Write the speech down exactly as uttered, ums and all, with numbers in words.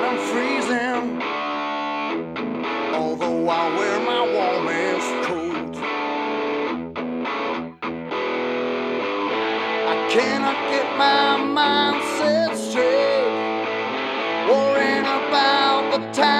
I'm freezing, although I wear my warmest coat. I cannot get my mind set straight, worrying about the time.